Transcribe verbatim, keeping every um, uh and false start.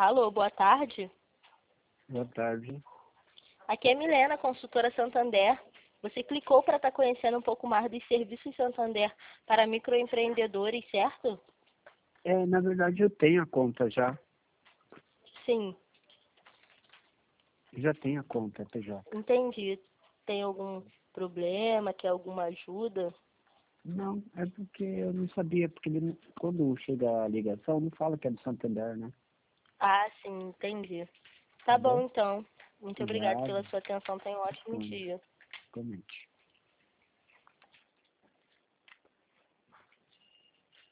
Alô, boa tarde. Boa tarde. Aqui é Milena, consultora Santander. Você clicou para estar conhecendo um pouco mais dos serviços Santander para microempreendedores, certo? É, na verdade eu tenho a conta já. Sim, Já tenho a conta, P J. entendi. Tem algum problema, quer alguma ajuda? Não, é porque eu não sabia, porque ele, não- quando chega a ligação não fala que é do Santander, né? Ah, sim, entendi. Tá Tá bom, bom? então. Muito obrigada Obrigado. pela sua atenção. Tenha um ótimo Hum, dia. Comente.